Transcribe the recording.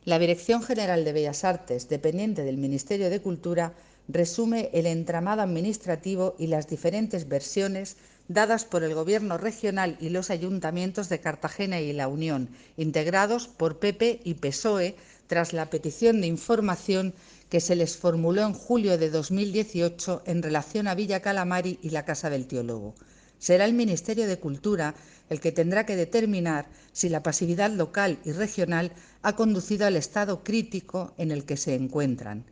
La Dirección General de Bellas Artes, dependiente del Ministerio de Cultura, resume el entramado administrativo y las diferentes versiones dadas por el Gobierno regional y los ayuntamientos de Cartagena y La Unión, integrados por PP y PSOE, tras la petición de información que se les formuló en julio de 2018 en relación a Villa Calamari y la Casa del Tío Lobo. Será el Ministerio de Cultura el que tendrá que determinar si la pasividad local y regional ha conducido al estado crítico en el que se encuentran.